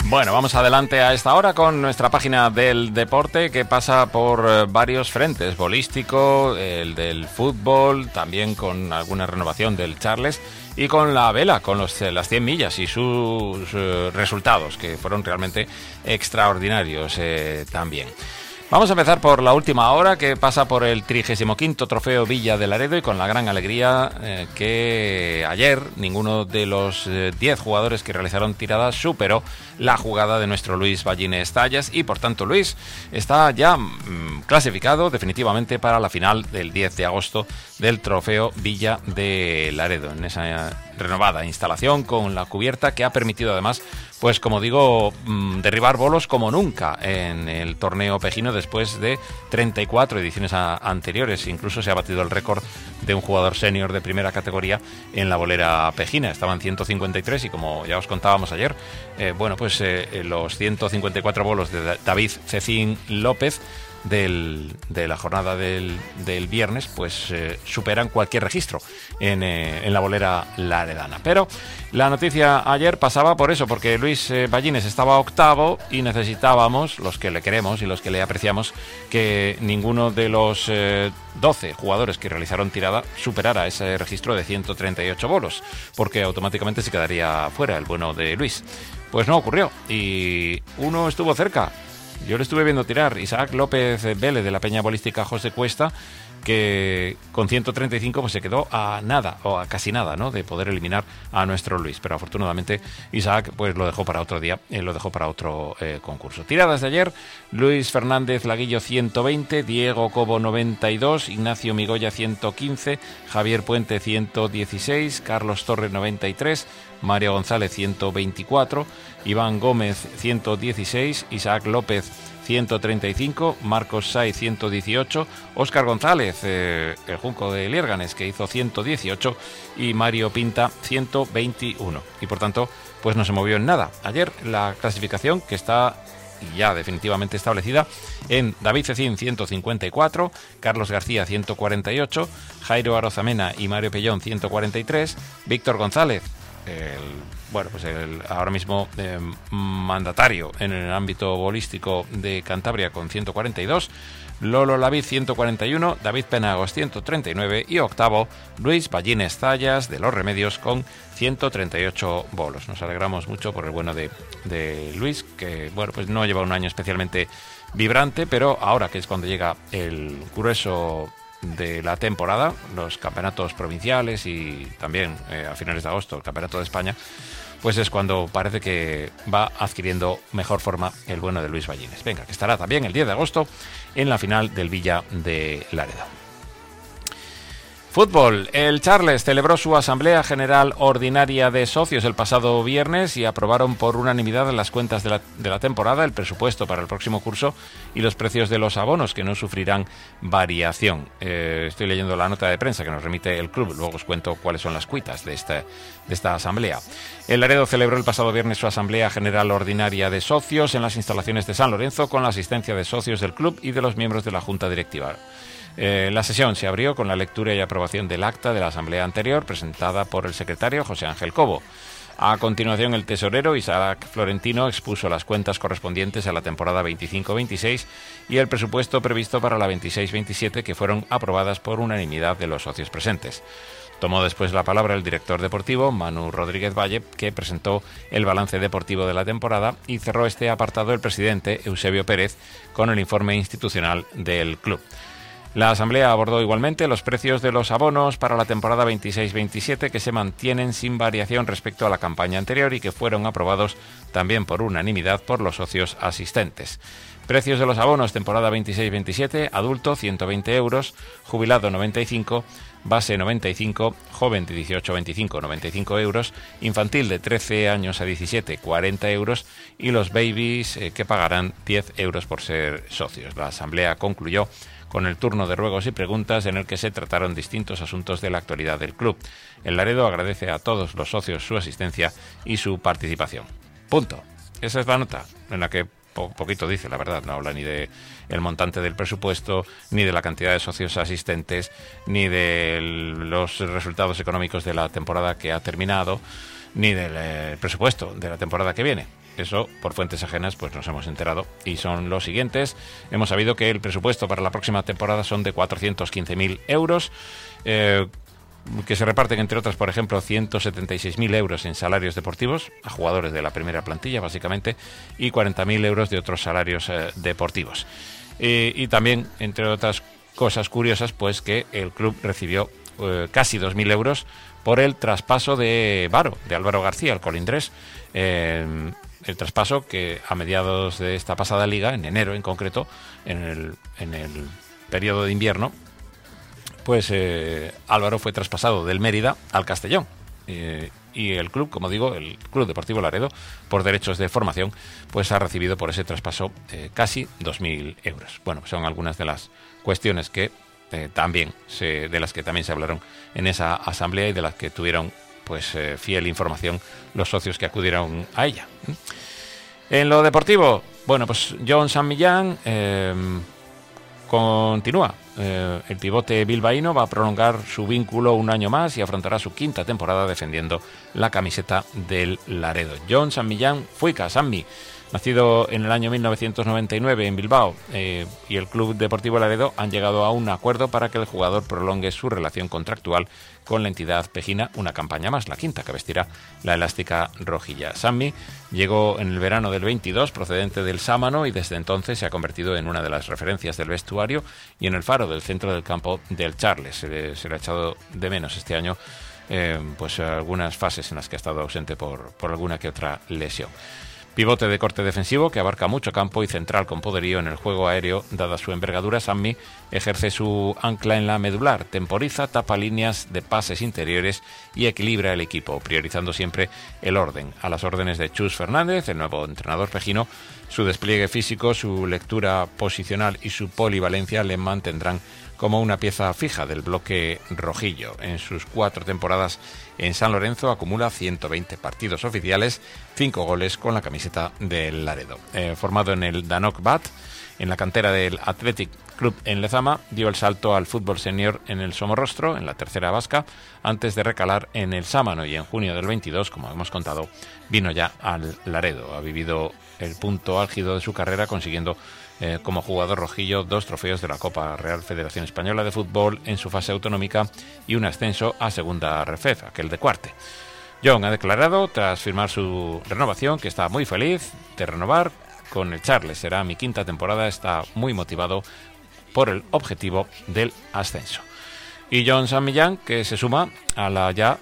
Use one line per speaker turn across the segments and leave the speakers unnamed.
Bueno, vamos adelante a esta hora con nuestra página del deporte, que pasa por varios frentes: bolístico, el del fútbol, también con alguna renovación del Charles, y con la vela, con las 100 millas y sus resultados, que fueron realmente extraordinarios también. Vamos a empezar por la última hora, que pasa por el 35º Trofeo Villa de Laredo, y con la gran alegría que ayer ninguno de los 10 jugadores que realizaron tiradas superó la jugada de nuestro Luis Ballines Tallas, y por tanto Luis está ya clasificado definitivamente para la final del 10 de agosto del Trofeo Villa de Laredo, en esa renovada instalación con la cubierta que ha permitido además, pues como digo, derribar bolos como nunca en el torneo pejino después de 34 ediciones anteriores. Incluso se ha batido el récord de un jugador senior de primera categoría en la bolera pejina. Estaban 153 y, como ya os contábamos ayer, los 154 bolos de David Cecín López de la jornada del viernes, pues superan cualquier registro en la bolera laredana. Pero la noticia ayer pasaba por eso, porque Luis Ballines estaba octavo y necesitábamos, los que le queremos y los que le apreciamos, que ninguno de los 12 jugadores que realizaron tirada superara ese registro de 138 bolos, porque automáticamente se quedaría fuera el bueno de Luis. Pues no ocurrió, y uno estuvo cerca. Yo le estuve viendo tirar, Isaac López Vélez, de la Peña Bolística José Cuesta, que con 135 pues se quedó a nada, o a casi nada, ¿no?, de poder eliminar a nuestro Luis. Pero afortunadamente Isaac pues lo dejó para otro día, lo dejó para otro concurso. Tiradas de ayer: Luis Fernández Laguillo 120, Diego Cobo 92, Ignacio Migoya 115, Javier Puente 116, Carlos Torres 93, Mario González 124, Iván Gómez 116, Isaac López 135, Marcos Saiz 118, Óscar González, el Junco de Liérganes, que hizo 118, y Mario Pinta 121. Y por tanto, pues no se movió en nada. Ayer la clasificación, que está ya definitivamente establecida, en David Cecín 154, Carlos García 148, Jairo Arozamena y Mario Pellón 143, Víctor González, el ahora mismo mandatario en el ámbito bolístico de Cantabria, con 142, Lolo Lavid 141, David Penagos 139 y octavo Luis Ballines Tallas de Los Remedios con 138 bolos. Nos alegramos mucho por el bueno de Luis, que pues no lleva un año especialmente vibrante, pero ahora, que es cuando llega el grueso de la temporada, los campeonatos provinciales y también a finales de agosto el campeonato de España, pues es cuando parece que va adquiriendo mejor forma el bueno de Luis Ballines. Venga, que estará también el 10 de agosto en la final del Villa de Laredo. Fútbol. El Charles celebró su Asamblea General Ordinaria de Socios el pasado viernes y aprobaron por unanimidad las cuentas de la temporada, el presupuesto para el próximo curso y los precios de los abonos, que no sufrirán variación. Estoy leyendo la nota de prensa que nos remite el club, luego os cuento cuáles son las cuitas de esta asamblea. El Laredo celebró el pasado viernes su Asamblea General Ordinaria de Socios en las instalaciones de San Lorenzo, con la asistencia de socios del club y de los miembros de la Junta Directiva. La sesión se abrió con la lectura y aprobación del acta de la asamblea anterior, presentada por el secretario José Ángel Cobo. A continuación, el tesorero Isaac Florentino expuso las cuentas correspondientes a la temporada 25-26 y el presupuesto previsto para la 26-27, que fueron aprobadas por unanimidad de los socios presentes. Tomó después la palabra el director deportivo, Manu Rodríguez Valle, que presentó el balance deportivo de la temporada, y cerró este apartado el presidente, Eusebio Pérez, con el informe institucional del club. La asamblea abordó igualmente los precios de los abonos para la temporada 26-27, que se mantienen sin variación respecto a la campaña anterior y que fueron aprobados también por unanimidad por los socios asistentes. Precios de los abonos temporada 26-27: adulto 120 euros, jubilado 95, base 95, joven de 18 a 25 95 euros, infantil de 13 años a 17 40 euros y los babies que pagarán 10 euros por ser socios. La asamblea concluyó con el turno de ruegos y preguntas, en el que se trataron distintos asuntos de la actualidad del club. El Laredo agradece a todos los socios su asistencia y su participación. Punto. Esa es la nota, en la que poquito dice, la verdad. No habla ni de el montante del presupuesto, ni de la cantidad de socios asistentes, ni de los resultados económicos de la temporada que ha terminado, ni del presupuesto de la temporada que viene. eso por fuentes ajenas pues nos hemos enterado y son los siguientes. Hemos sabido que el presupuesto para la próxima temporada son de 415.000 euros, que se reparten, entre otras, por ejemplo, 176.000 euros en salarios deportivos a jugadores de la primera plantilla, básicamente, y 40.000 euros de otros salarios deportivos. Y también, entre otras cosas curiosas, pues que el club recibió casi 2.000 euros por el traspaso de Álvaro García, al Colindres. El traspaso que a mediados de esta pasada liga, en enero en concreto, en el periodo de invierno, pues Álvaro fue traspasado del Mérida al Castellón. Y el club, como digo, el Club Deportivo Laredo, por derechos de formación, pues ha recibido por ese traspaso casi 2.000 euros. Bueno, son algunas de las cuestiones que de las que también se hablaron en esa asamblea y de las que tuvieron pues fiel información los socios que acudieron a ella. En lo deportivo, bueno, pues Jon San Millán continúa. El pivote bilbaíno va a prolongar su vínculo un año más y afrontará su quinta temporada defendiendo la camiseta del Laredo. Jon San Millán Fuica, Sanmi, nacido en el año 1999 en Bilbao, y el Club Deportivo Laredo han llegado a un acuerdo para que el jugador prolongue su relación contractual con la entidad pejina una campaña más, la quinta, que vestirá la elástica rojilla. Sammy llegó en el verano del 22 procedente del Sámano y desde entonces se ha convertido en una de las referencias del vestuario y en el faro del centro del campo del Charles. Se le ha echado de menos este año pues algunas fases en las que ha estado ausente por alguna que otra lesión. Pivote de corte defensivo que abarca mucho campo y central con poderío en el juego aéreo. Dada su envergadura, Sammy ejerce su ancla en la medular, temporiza, tapa líneas de pases interiores y equilibra el equipo, priorizando siempre el orden. A las órdenes de Chus Fernández, el nuevo entrenador pejino, su despliegue físico, su lectura posicional y su polivalencia le mantendrán como una pieza fija del bloque rojillo. En sus 4 temporadas en San Lorenzo acumula 120 partidos oficiales, 5 goles con la camiseta del Laredo. Formado en el Danok Bat, en la cantera del Athletic Club en Lezama, dio el salto al fútbol senior en el Somorrostro, en la tercera vasca, antes de recalar en el Sámano, y en junio del 22, como hemos contado, vino ya al Laredo. Ha vivido el punto álgido de su carrera consiguiendo como jugador rojillo 2 trofeos de la Copa Real Federación Española de Fútbol en su fase autonómica y un ascenso a segunda RFEF, aquel de cuarte. Jon ha declarado, tras firmar su renovación, que está muy feliz de renovar con el Charles. Será mi quinta temporada, está muy motivado por el objetivo del ascenso. Y Jon San Millán, que se suma a la ya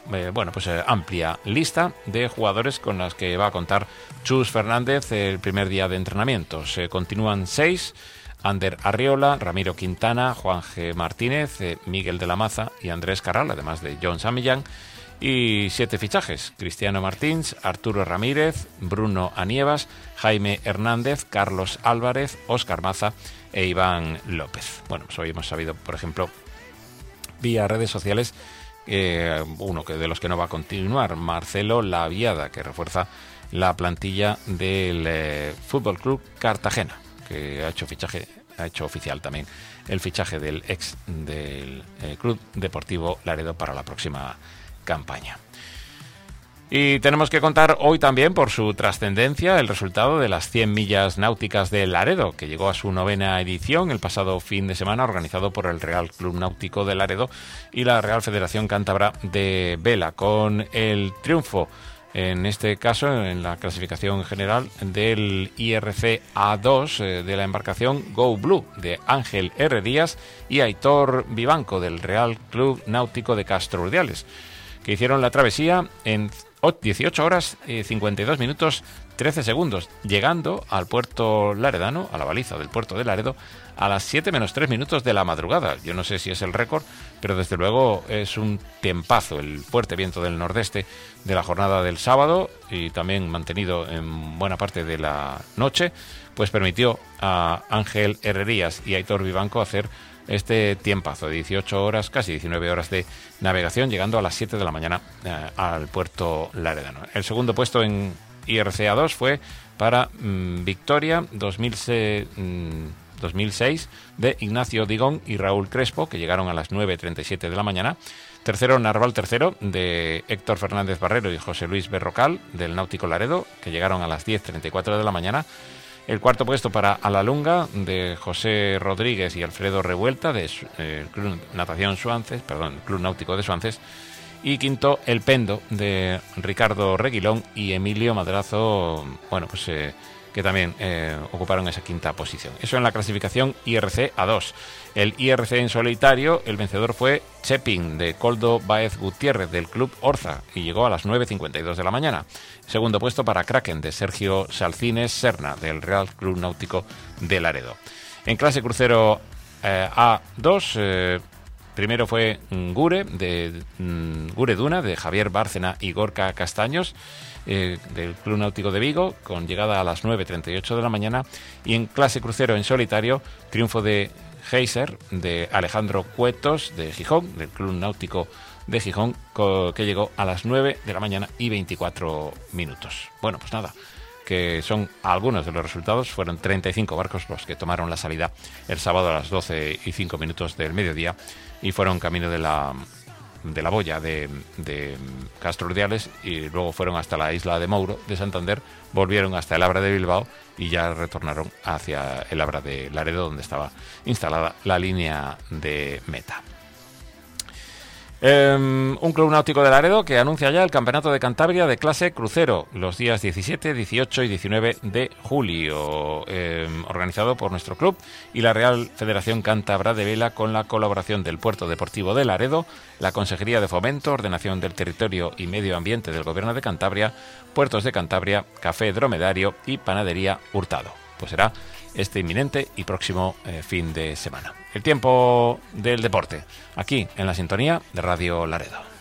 amplia lista de jugadores con las que va a contar Chus Fernández el primer día de entrenamiento. Se continúan 6: Ander Arriola, Ramiro Quintana, Juan G. Martínez, Miguel de la Maza y Andrés Carral, además de Jon San Millán. Y 7 fichajes: Cristiano Martins, Arturo Ramírez, Bruno Anievas, Jaime Hernández, Carlos Álvarez, Óscar Maza e Iván López. Bueno, pues hoy hemos sabido, por ejemplo, vía redes sociales, uno de los que no va a continuar, Marcelo Laviada, que refuerza la plantilla del Fútbol Club Cartagena, que ha hecho oficial también el fichaje del ex del Club Deportivo Laredo para la próxima campaña. Y tenemos que contar hoy también, por su trascendencia, el resultado de las 100 millas náuticas de Laredo, que llegó a su 9ª edición el pasado fin de semana, organizado por el Real Club Náutico de Laredo y la Real Federación Cántabra de Vela, con el triunfo, en este caso, en la clasificación general del IRC A2 de la embarcación Go Blue, de Ángel R. Díaz y Aitor Vivanco, del Real Club Náutico de Castro Urdiales, que hicieron la travesía en 18 horas, 52 minutos, 13 segundos, llegando al puerto laredano, a la baliza del puerto de Laredo, a las 7 menos 3 minutos de la madrugada. Yo no sé si es el récord, pero desde luego es un tiempazo. El fuerte viento del nordeste de la jornada del sábado, y también mantenido en buena parte de la noche, pues permitió a Ángel Herrerías y Aitor Vivanco hacer este tiempazo de 18 horas, casi 19 horas de navegación, llegando a las 7 de la mañana al puerto laredano. El segundo puesto en IRCA 2 fue para Victoria 2006 2006 de Ignacio Digón y Raúl Crespo, que llegaron a las 9:37 de la mañana. Tercero, Narval tercero, de Héctor Fernández Barrero y José Luis Berrocal, del Náutico Laredo, que llegaron a las 10:34 de la mañana. El cuarto puesto para Alalunga, de José Rodríguez y Alfredo Revuelta, del Club Club Náutico de Suances. Y quinto, El Pendo, de Ricardo Reguilón y Emilio Madrazo, que también ocuparon esa quinta posición. Eso en la clasificación IRC A2. El IRC en solitario, el vencedor fue Chepin, de Coldo Báez Gutiérrez, del Club Orza, y llegó a las 9:52 de la mañana. Segundo puesto para Kraken, de Sergio Salcines Serna, del Real Club Náutico de Laredo. En clase crucero A2, primero fue Gure Duna, de Javier Bárcena y Gorka Castaños, del Club Náutico de Vigo, con llegada a las 9:38 de la mañana. Y en clase crucero en solitario, triunfo de Geyser, de Alejandro Cuetos, de Gijón, del Club Náutico de Gijón, que llegó a las 9 de la mañana y 24 minutos. Bueno, pues nada, que son algunos de los resultados. Fueron 35 barcos los que tomaron la salida el sábado a las 12:05 del mediodía y fueron camino de la boya de Castro Urdiales, y luego fueron hasta la isla de Mouro de Santander, volvieron hasta el Abra de Bilbao y ya retornaron hacia el Abra de Laredo, donde estaba instalada la línea de meta. Un Club Náutico de Laredo que anuncia ya el Campeonato de Cantabria de clase crucero los días 17, 18 y 19 de julio, organizado por nuestro club y la Real Federación Cántabra de Vela, con la colaboración del Puerto Deportivo de Laredo, la Consejería de Fomento, Ordenación del Territorio y Medio Ambiente del Gobierno de Cantabria, Puertos de Cantabria, Café Dromedario y Panadería Hurtado. Pues será este inminente y próximo fin de semana. El tiempo del deporte, aquí en la sintonía de Radio Laredo.